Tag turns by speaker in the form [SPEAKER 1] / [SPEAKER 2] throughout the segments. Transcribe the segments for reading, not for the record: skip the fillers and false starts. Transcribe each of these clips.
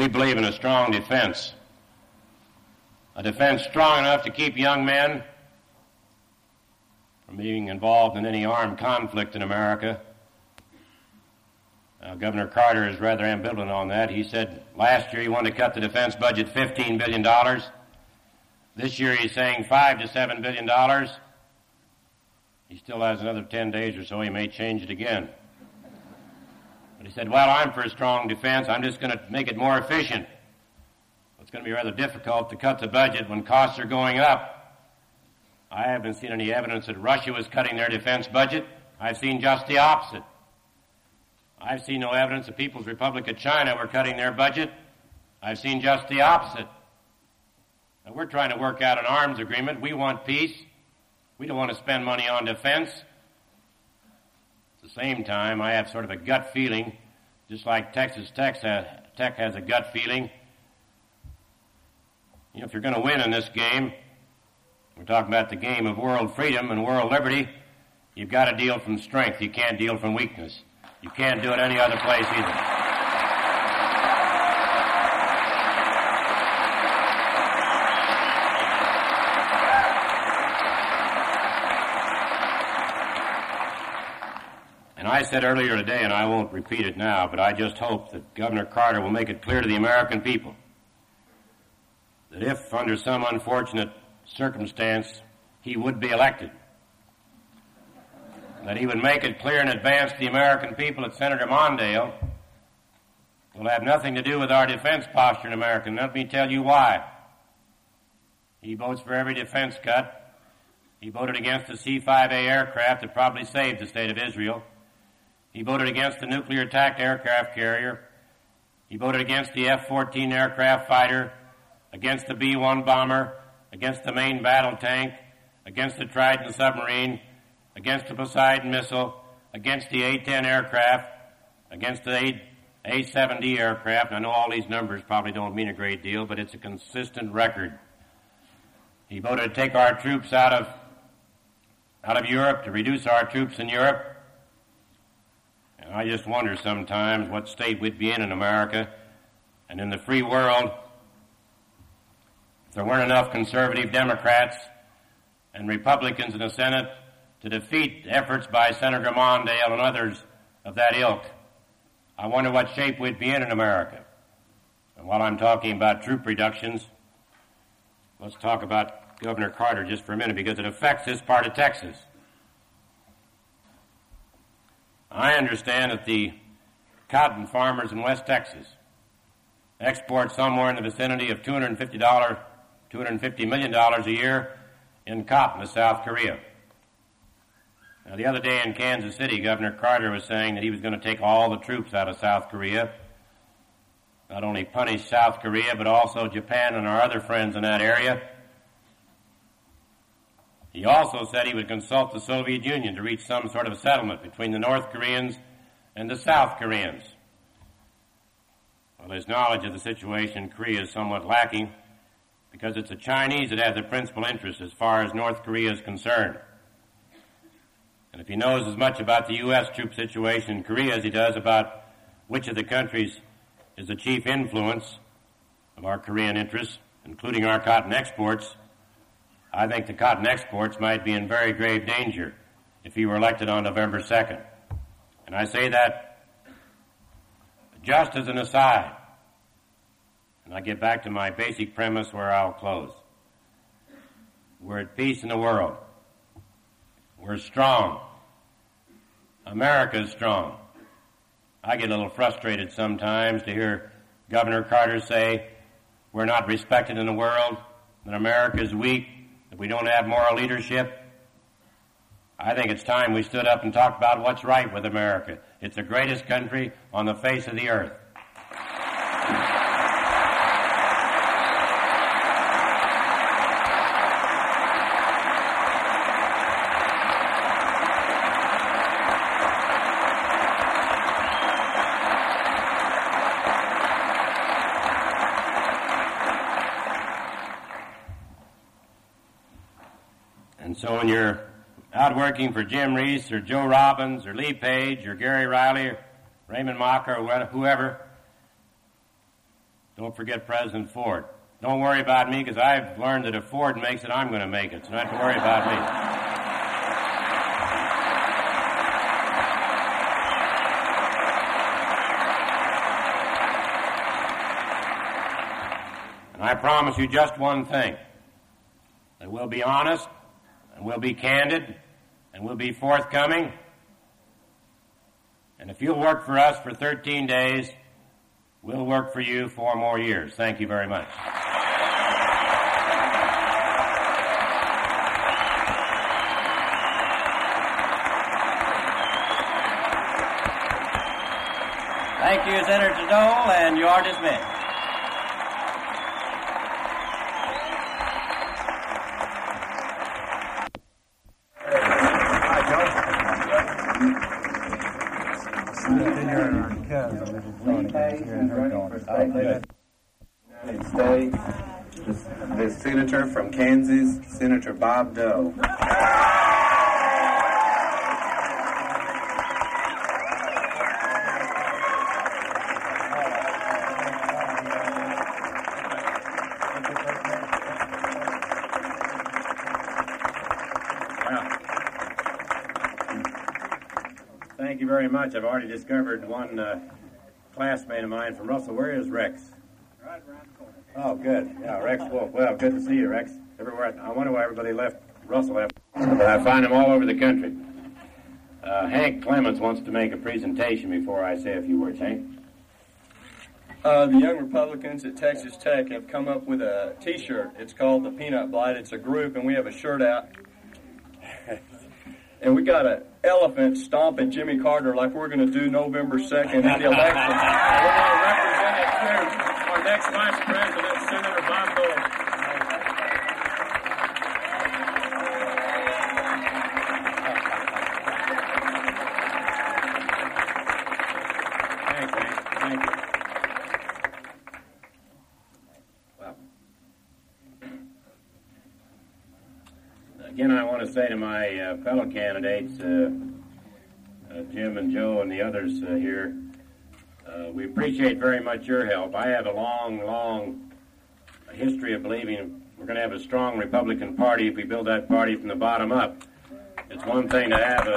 [SPEAKER 1] We believe in a strong defense. A defense strong enough to keep young men from being involved in any armed conflict in America. Now, Governor Carter is rather ambivalent on that. He said last year he wanted to cut the defense budget $15 billion. This year he's saying $5 to $7 billion. He still has another 10 days or so. He may change it again. But he said, well, I'm for a strong defense. I'm just going to make it more efficient. It's going to be rather difficult to cut the budget when costs are going up. I haven't seen any evidence that Russia was cutting their defense budget. I've seen just the opposite. I've seen no evidence the People's Republic of China were cutting their budget. I've seen just the opposite. Now, we're trying to work out an arms agreement. We want peace. We don't want to spend money on defense. At the same time, I have sort of a gut feeling, just like Texas Tech has a gut feeling. You know, if you're going to win in this game, we're talking about the game of world freedom and world liberty, you've got to deal from strength. You can't deal from weakness. You can't do it any other place either. And I said earlier today, and I won't repeat it now, but I just hope that Governor Carter will make it clear to the American people that if, under some unfortunate circumstance, he would be elected, that he would make it clear in advance to the American people that Senator Mondale will have nothing to do with our defense posture in America. And let me tell you why. He votes for every defense cut. He voted against the C-5A aircraft that probably saved the state of Israel. He voted against the nuclear attack aircraft carrier. He voted against the F-14 aircraft fighter, against the B-1 bomber, against the main battle tank, against the Trident submarine, against the Poseidon missile, against the A-10 aircraft, against the A-70 aircraft. I know all these numbers probably don't mean a great deal, but it's a consistent record. He voted to take our troops out of Europe, to reduce our troops in Europe. And I just wonder sometimes what state we'd be in America and in the free world if there weren't enough conservative Democrats and Republicans in the Senate to defeat efforts by Senator Mondale and others of that ilk. I wonder what shape we'd be in America. And while I'm talking about troop reductions, let's talk about Governor Carter just for a minute because it affects this part of Texas. I understand that the cotton farmers in West Texas export somewhere in the vicinity of $250 million a year in cotton to South Korea. Now, the other day in Kansas City, Governor Carter was saying that he was going to take all the troops out of South Korea, not only punish South Korea, but also Japan and our other friends in that area. He also said he would consult the Soviet Union to reach some sort of settlement between the North Koreans and the South Koreans. Well, his knowledge of the situation in Korea is somewhat lacking because it's the Chinese that have the principal interest as far as North Korea is concerned. And if he knows as much about the U.S. troop situation in Korea as he does about which of the countries is the chief influence of our Korean interests, including our cotton exports, I think the cotton exports might be in very grave danger if he were elected on November 2nd. And I say that just as an aside. And I get back to my basic premise where I'll close. We're at peace in the world. We're strong. America's strong. I get a little frustrated sometimes to hear Governor Carter say we're not respected in the world, that America is weak, that we don't have moral leadership. I think it's time we stood up and talked about what's right with America. It's the greatest country on the face of the earth. And so when you're out working for Jim Reese or Joe Robbins or Lee Page or Gary Riley or Raymond Mocker or whoever, Don't forget President Ford. Don't worry about me, because I've learned that if Ford makes it, I'm going to make it, so not to worry about me. And I promise you just one thing, that we'll be honest, and we'll be candid, and we'll be forthcoming. And if you'll work for us for 13 days, we'll work for you 4 more years. Thank you very much.
[SPEAKER 2] Thank you, Senator Dole, and you are dismissed.
[SPEAKER 3] United States, the senator from Kansas, Senator Bob Dole.
[SPEAKER 1] Thank you very much. I've already discovered one classmate of mine from Russell. Where is Rex?
[SPEAKER 4] Right around the corner.
[SPEAKER 1] Oh, good. Yeah, Rex Wolf. Well, good to see you, Rex. Everywhere. I wonder why everybody left Russell. But I find him all over the country. Hank Clements wants to make a presentation before I say a few words. Hank?
[SPEAKER 5] The young Republicans at Texas Tech have come up with a T-shirt. It's called the Peanut Blight. It's a group, and we have a shirt out. And we got an elephant stomping Jimmy Carter like we're going to do November 2nd in the election. And we're going to represent it to our next Vice President, Senator Bob Dole.
[SPEAKER 1] Thank you. Thank you. Well, again, I want to say to my fellow candidates, Jim and Joe and the others here, we appreciate very much your help. I have a long history of believing we're going to have a strong Republican Party if we build that party from the bottom up. It's one thing to have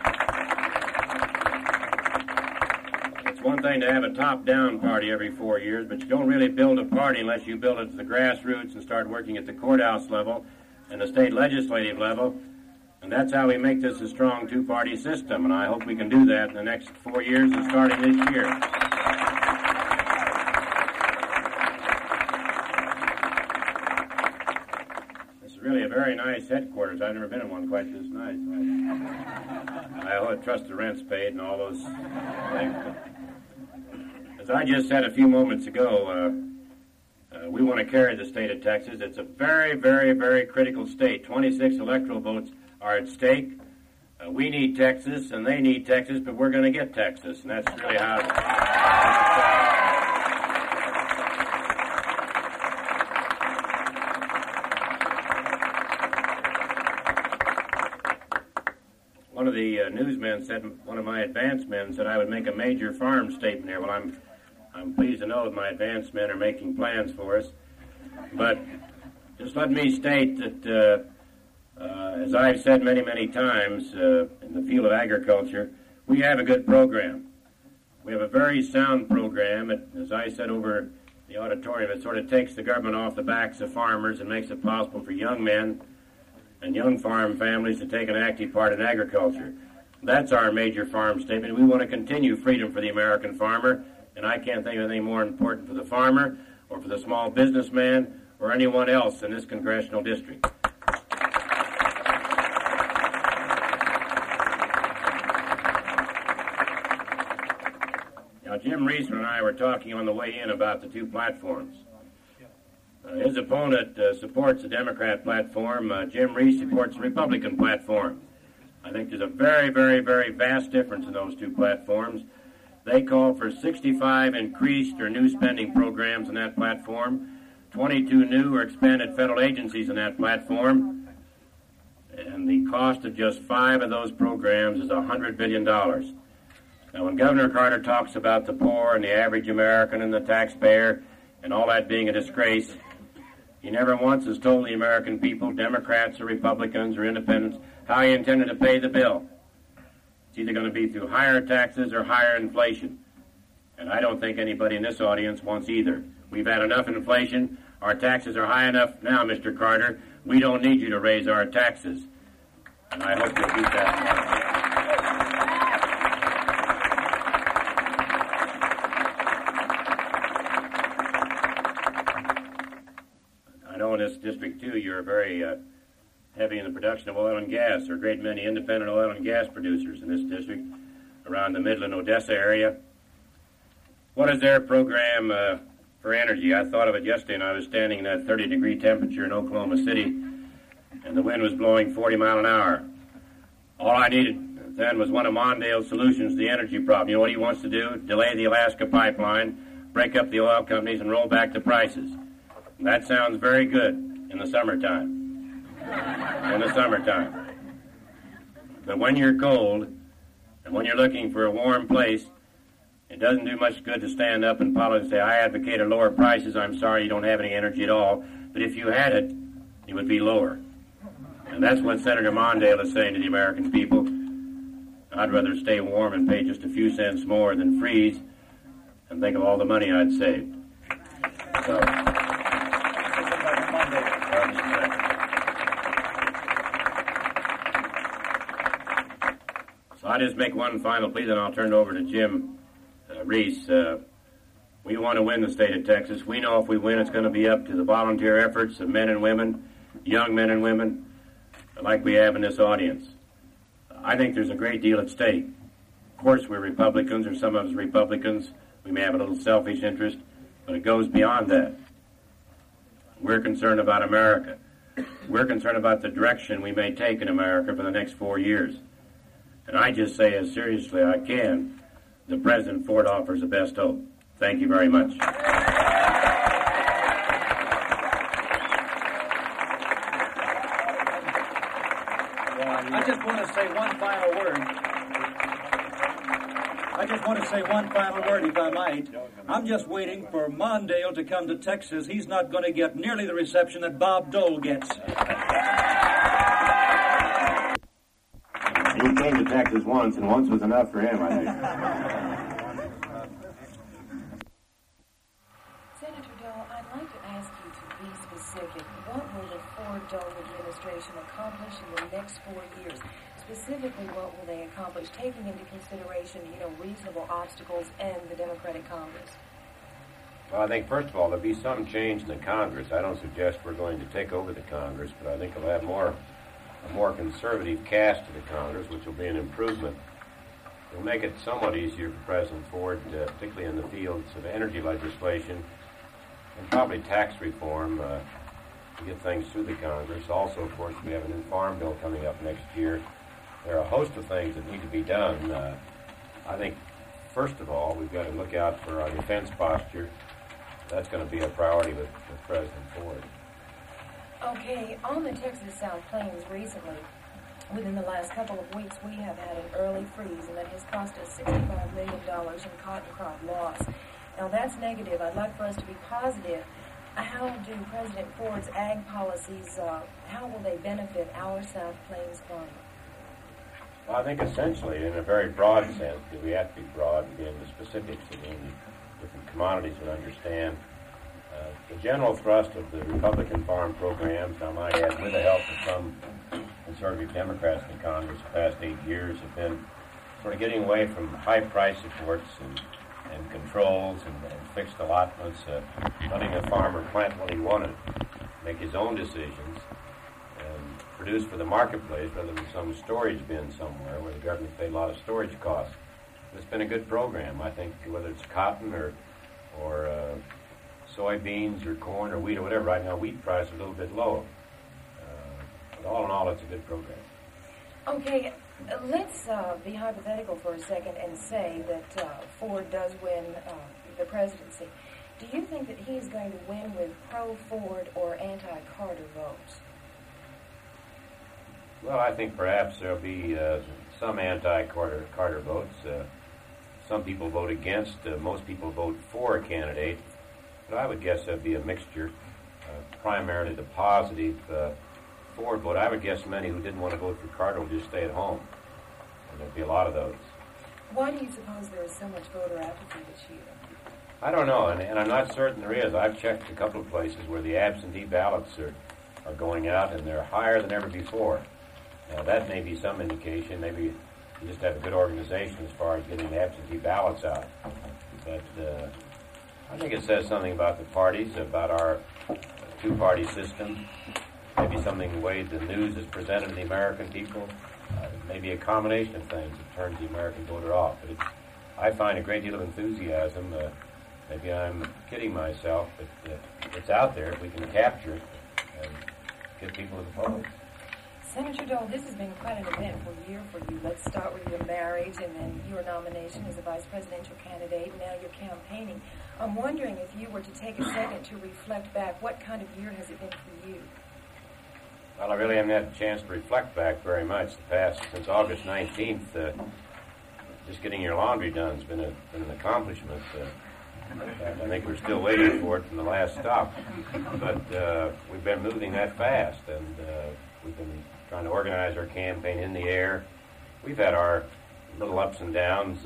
[SPEAKER 1] a top-down party every 4 years, but you don't really build a party unless you build it to the grassroots and start working at the courthouse level and the state legislative level. And that's how we make this a strong two-party system, and I hope we can do that in the next 4 years and starting this year. This is really a very nice headquarters. I've never been in one quite this nice. I trust the rent's paid and all those things. As I just said a few moments ago, we want to carry the state of Texas. It's a very, very, very critical state. 26 electoral votes are at stake. We need Texas, and they need Texas, but we're going to get Texas, and that's really how one of the newsmen said, one of my advance men said I would make a major farm statement here. Well, I'm pleased to know that my advance men are making plans for us. But just let me state that, as I've said many, many times in the field of agriculture, we have a good program. We have a very sound program. As I said over the auditorium, it sort of takes the government off the backs of farmers and makes it possible for young men and young farm families to take an active part in agriculture. That's our major farm statement. We want to continue freedom for the American farmer, and I can't think of anything more important for the farmer or for the small businessman or anyone else in this congressional district. Now, Jim Reisman and I were talking on the way in about the two platforms. His opponent supports the Democrat platform. Jim Reese supports the Republican platform. I think there's a very, very, very vast difference in those two platforms. They call for 65 increased or new spending programs in that platform, 22 new or expanded federal agencies in that platform, and the cost of just 5 of those programs is $100 billion. Now, when Governor Carter talks about the poor and the average American and the taxpayer, and all that being a disgrace, he never once has told the American people, Democrats or Republicans or independents, how he intended to pay the bill. It's either going to be through higher taxes or higher inflation. And I don't think anybody in this audience wants either. We've had enough inflation. Our taxes are high enough now, Mr. Carter. We don't need you to raise our taxes. And I hope you'll keep that in mind. I know in this District 2 you're very heavy in the production of oil and gas. There are a great many independent oil and gas producers in this district around the Midland, Odessa area. What is their program for energy? I thought of it yesterday, and I was standing in that 30-degree temperature in Oklahoma City, and the wind was blowing 40 miles an hour. All I needed then was one of Mondale's solutions to the energy problem. You know what he wants to do? Delay the Alaska pipeline, break up the oil companies, and roll back the prices. And that sounds very good in the summertime. In the summertime. But when you're cold, and when you're looking for a warm place, it doesn't do much good to stand up in politics and say, I advocate lower prices. I'm sorry you don't have any energy at all. But if you had it, it would be lower. And that's what Senator Mondale is saying to the American people. I'd rather stay warm and pay just a few cents more than freeze and think of all the money I'd save. So, I just make one final plea, then I'll turn it over to Jim Reese. We want to win the state of Texas. We know if we win, it's going to be up to the volunteer efforts of men and women, young men and women, like we have in this audience. I think there's a great deal at stake. Of course, we're Republicans, or some of us Republicans. We may have a little selfish interest, but it goes beyond that. We're concerned about America. We're concerned about the direction we may take in America for the next 4 years. And I just say as seriously as I can, that President Ford offers the best hope. Thank you very much.
[SPEAKER 2] I just want to say one final word. If I might. I'm just waiting for Mondale to come to Texas. He's not going to get nearly the reception that Bob Dole gets.
[SPEAKER 1] He came to Texas once, and once was enough for him, I think.
[SPEAKER 4] Senator Dole, I'd like to ask you to be specific. What will the Ford-Dole administration accomplish in the next 4 years? Specifically, what will they accomplish, taking into consideration, reasonable obstacles and the Democratic Congress?
[SPEAKER 1] Well, I think, first of all, there'll be some change in the Congress. I don't suggest we're going to take over the Congress, but I think it'll have a more conservative cast to the Congress, which will be an improvement. It'll make it somewhat easier for President Ford, particularly in the fields of energy legislation and probably tax reform, to get things through the Congress. Also, of course, we have a new farm bill coming up next year. There are a host of things that need to be done. I think, first of all, we've got to look out for our defense posture. That's going to be a priority with President Ford.
[SPEAKER 4] Okay, on the Texas South Plains recently, within the last couple of weeks, we have had an early freeze, and that has cost us $65 million in cotton crop loss. Now, that's negative. I'd like for us to be positive. How do President Ford's ag policies, how will they benefit our South Plains farmers?
[SPEAKER 1] Well, I think essentially, in a very broad sense, because we have to be broad and get into specifics of the different commodities and understand the general thrust of the Republican farm programs, I might add, with the help of some conservative Democrats in the Congress the past 8 years, have been sort of getting away from high price supports and controls and fixed allotments, letting the farmer plant what he wanted, make his own decisions, and produce for the marketplace rather than some storage bin somewhere where the government paid a lot of storage costs. It's been a good program, I think, whether it's cotton or soybeans or corn or wheat or whatever. Right now, wheat price is a little bit low. But all in all, it's a good program.
[SPEAKER 4] Okay, let's be hypothetical for a second and say that Ford does win the presidency. Do you think that he's going to win with pro-Ford or anti-Carter votes?
[SPEAKER 1] Well, I think perhaps there'll be some anti-Carter votes. Some people vote against. Most people vote for a candidate But I would guess there'd be a mixture, primarily the positive Ford vote. I would guess many who didn't want to vote for Carter will just stay at home. And there'd be a lot of those.
[SPEAKER 4] Why do you suppose there is so much voter apathy this year?
[SPEAKER 1] I don't know, and I'm not certain there is. I've checked a couple of places where the absentee ballots are going out, and they're higher than ever before. Now, that may be some indication. Maybe you just have a good organization as far as getting the absentee ballots out. But I think it says something about the parties, about our two-party system, maybe something the way the news is presented to the American people, maybe a combination of things that turns the American voter off. But I find a great deal of enthusiasm. Maybe I'm kidding myself, but it's out there if we can capture it and get people to the polls.
[SPEAKER 4] Senator Dole, this has been quite an eventful year for you. Let's start with your marriage and then your nomination as a vice presidential candidate, and now you're campaigning. I'm wondering if you were to take a second to reflect back, what kind of year has it been for you?
[SPEAKER 1] Well, I really haven't had a chance to reflect back very much. The past, since August 19th, just getting your laundry done has been an accomplishment. I think we're still waiting for it from the last stop. But we've been moving that fast, and we've been trying to organize our campaign in the air. We've had our little ups and downs,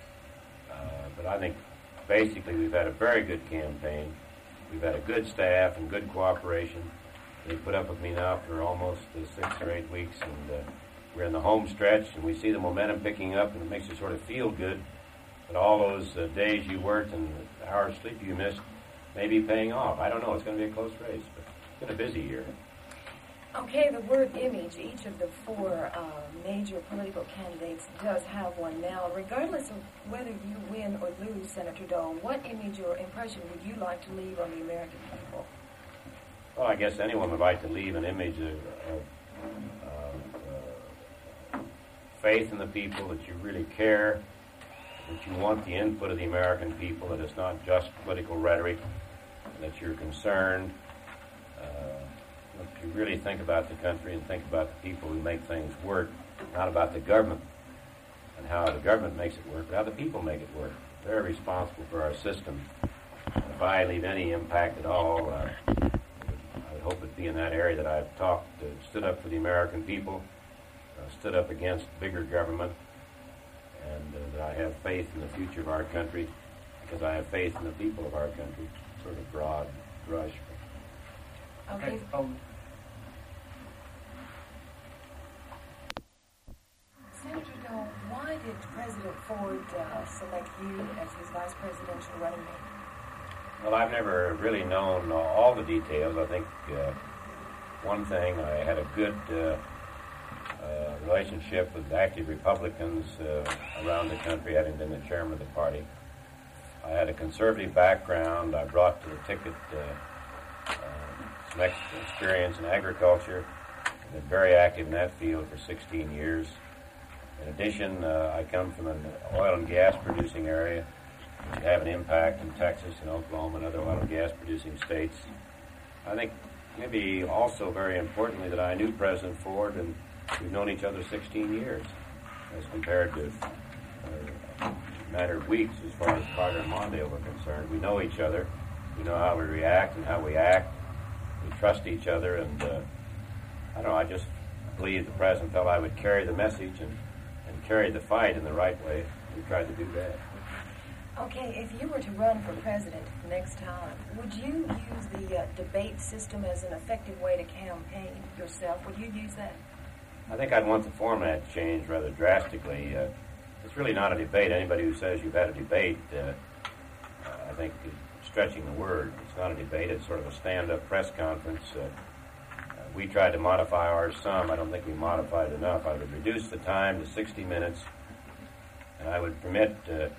[SPEAKER 1] but I think basically we've had a very good campaign. We've had a good staff and good cooperation. They put up with me now for almost 6 or 8 weeks, and we're in the home stretch, and we see the momentum picking up, and it makes you sort of feel good. But all those days you worked and the hours of sleep you missed may be paying off. I don't know. It's going to be a close race, but it's been a busy year.
[SPEAKER 4] Okay, the word image, each of the four major political candidates does have one now. Regardless of whether you win or lose, Senator Dole, what image or impression would you like to leave on the American people?
[SPEAKER 1] Well, I guess anyone would like to leave an image of faith in the people, that you really care, that you want the input of the American people, that it's not just political rhetoric, that you're concerned, that you really think about the country and think about the people who make things work, not about the government and how the government makes it work, but how the people make it work. They're responsible for our system. And if I leave any impact at all, I would hope it'd be in that area that I've stood up for the American people, stood up against bigger government, and that I have faith in the future of our country because I have faith in the people of our country. Sort of broad brush.
[SPEAKER 4] Okay. Senator Dole, why did President Ford select you as his vice presidential running mate?
[SPEAKER 1] Well, I've never really known all the details. I think one thing, I had a good relationship with active Republicans around the country, having been the chairman of the party. I had a conservative background. I brought to the ticket some experience in agriculture. I've been very active in that field for 16 years. In addition, I come from an oil and gas producing area, which have an impact in Texas and Oklahoma and other oil and gas producing states. I think maybe also very importantly that I knew President Ford, and we've known each other 16 years as compared to a matter of weeks as far as Carter and Mondale were concerned. We know each other. We know how we react and how we act. We trust each other, and I don't know, I just believed the President felt I would carry the message and carry the fight in the right way. We tried to do that.
[SPEAKER 4] Okay, if you were to run for president next time, would you use the debate system as an effective way to campaign yourself? Would you use that?
[SPEAKER 1] I think I'd want the format changed rather drastically. It's really not a debate. Anybody who says you've had a debate, I think is stretching the word. It's not a debate. It's sort of a stand-up press conference. We tried to modify ours some. I don't think we modified it enough. I would reduce the time to 60 minutes, and I would permit,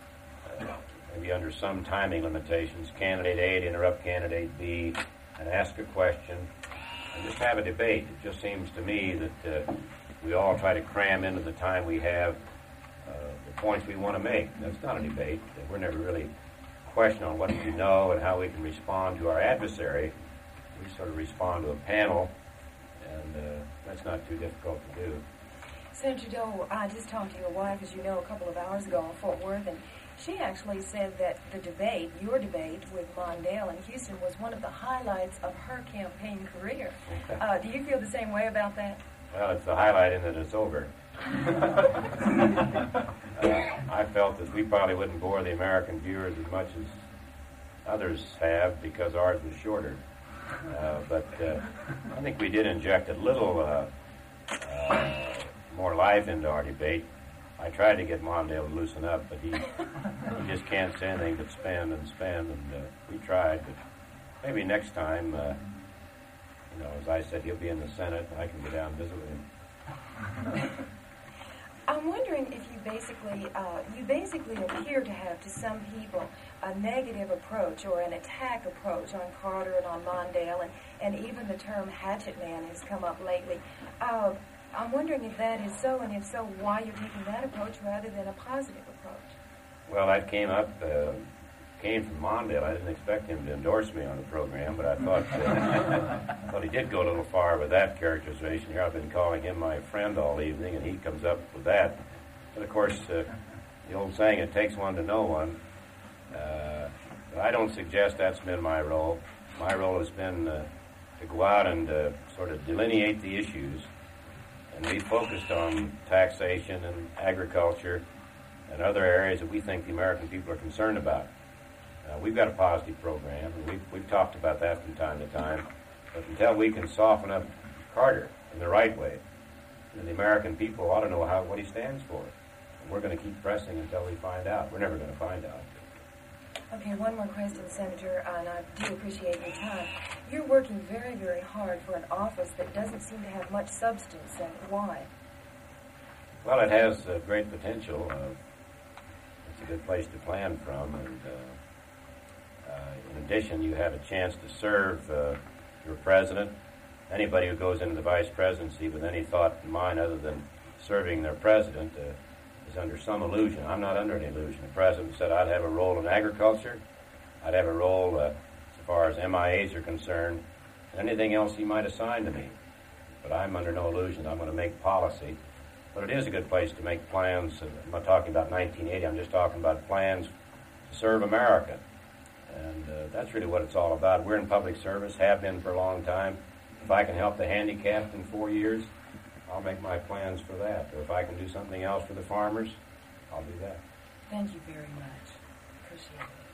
[SPEAKER 1] maybe under some timing limitations, candidate A to interrupt candidate B and ask a question and just have a debate. It just seems to me that we all try to cram into the time we have the points we want to make. That's not a debate. We're never really questioning on what we know and how we can respond to our adversary. We sort of respond to a panel, and that's not too difficult to do.
[SPEAKER 4] Senator Dole, I just talked to your wife, as you know, a couple of hours ago in Fort Worth, and She actually said that the debate, your debate with Mondale in Houston, was one of the highlights of her campaign career. Do you feel the same way about that?
[SPEAKER 1] Well, it's the highlight in that it's over. I felt that we probably wouldn't bore the American viewers as much as others have because ours was shorter. But I think we did inject a little more life into our debate. I tried to get Mondale to loosen up, but he just can't say anything but spend and spend, and we tried. But maybe next time, as I said, he'll be in the Senate, and I can go down and visit with him.
[SPEAKER 4] I'm wondering if you basically appear to have, to some people, a negative approach or an attack approach on Carter and on Mondale, and even the term hatchet man has come up lately. I'm wondering if that is so, and if so, why you're taking that approach rather than a positive approach.
[SPEAKER 1] Well, that came from Mondale. I didn't expect him to endorse me on the program, but I thought he did go a little far with that characterization. Here I've been calling him my friend all evening, and he comes up with that. But of course, the old saying, it takes one to know one. But I don't suggest that's been my role. My role has been to go out and sort of delineate the issues, and we focused on taxation and agriculture and other areas that we think the American people are concerned about. We've got a positive program, and we've talked about that from time to time. But until we can soften up Carter in the right way, the American people ought to know what he stands for. And we're going to keep pressing until we find out. We're never going to find out.
[SPEAKER 4] Okay, one more question, Senator, and I do appreciate your time. You're working very, very hard for an office that doesn't seem to have much substance, and why?
[SPEAKER 1] Well, it has great potential. It's a good place to plan from, and in addition, you have a chance to serve your president. Anybody who goes into the vice presidency with any thought in mind other than serving their president is under some illusion. I'm not under any illusion. The president said I'd have a role in agriculture. I'd have a role as far as MIAs are concerned, anything else he might assign to me. But I'm under no illusion. I'm going to make policy. But it is a good place to make plans. I'm not talking about 1980. I'm just talking about plans to serve America. And that's really what it's all about. We're in public service, have been for a long time. If I can help the handicapped in 4 years, I'll make my plans for that. Or if I can do something else for the farmers, I'll do that.
[SPEAKER 4] Thank you very much. Appreciate it.